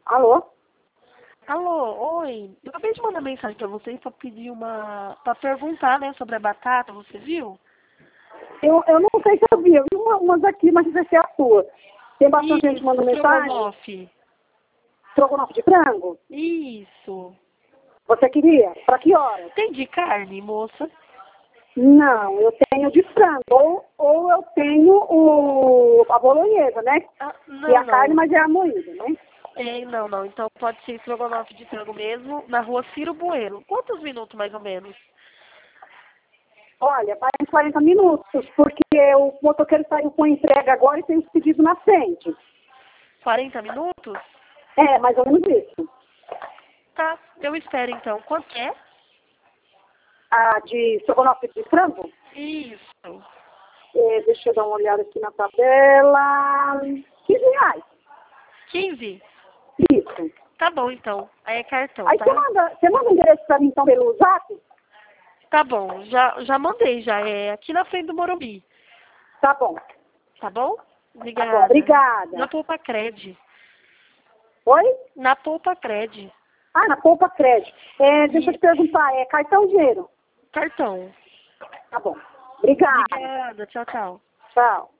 Alô? Alô, oi. Eu acabei de mandar mensagem pra vocês pra pedir pra perguntar, né, sobre a batata, você viu? Eu não sei se eu vi umas aqui, mas vai ser a sua. Tem bastante gente mandando mensagem. Estrogonofe. Estrogonofe de frango? Isso. Você queria? Pra que hora? Tem de carne, moça? Não, eu tenho de frango. Ou eu tenho a bolonhesa, né? Não, E a não. carne, mas é a moída, né? Não. Então pode ser estrogonofe de frango mesmo, na rua Ciro Bueno. Quantos minutos, mais ou menos? Olha, faz 40 minutos, porque o motoqueiro saiu com a entrega agora e tem os pedidos na frente. 40 minutos? É, mais ou menos isso. Tá, eu espero então. Quanto que é? A de estrogonofe de frango? Isso. Deixa eu dar uma olhada aqui na tabela. R$ 15. 15? Isso. Tá bom, então. Aí é cartão, Aí tá? você manda o endereço pra mim, então, pelo zap? Tá bom, já mandei, já. É aqui na frente do Morumbi. Tá bom. Tá bom? Tá bom, Obrigada. obrigada. Na Poupa Cred. Oi? Na Poupa Cred. Ah, na Poupa Crédito. Deixa eu te perguntar, é cartão ou dinheiro? Cartão. Tá bom. Obrigada. Obrigada. Tchau, tchau. Tchau.